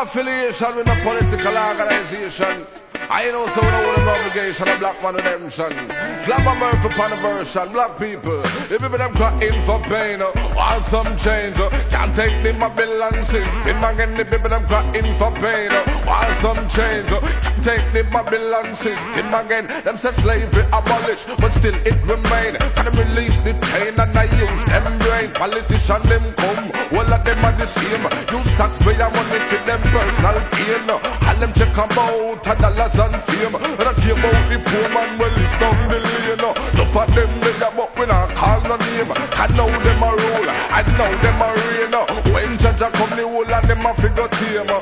affiliation with no political organization. I know so we know the obligation of black man redemption. Slam a Murphy upon the version, black people. The people them clocking for pain, want some change. Can't take the Babylon system again. The people them clocking for pain, want some change. Can't take the Babylon system again. Them say slavery abolished, but still it remain. Can them release the pain and I use them brain? Politician them come, all of them are the same. Use taxpayer money for them personal gain. All them check about $1 and fame. And I care about the poor man will live down the lane. No for them they are but we not call no name. I know them a rule, I know them a reign. When judge a come the whole of them a figure team.